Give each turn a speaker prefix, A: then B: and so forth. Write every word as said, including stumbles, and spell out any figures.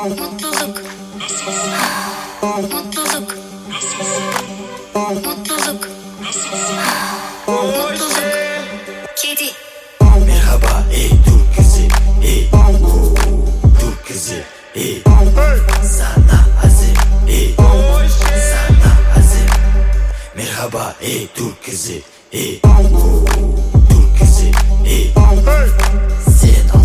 A: Mutluluk meselesi. Mutluluk meselesi. Mutluluk meselesi. Mutluluk. Kedi.
B: Merhaba ey Türk kızı, ey oo, Türk kızı, ey sana hazır, ey sana hazır. Merhaba ey Türk kızı, ey oo, Türk kızı, ey sen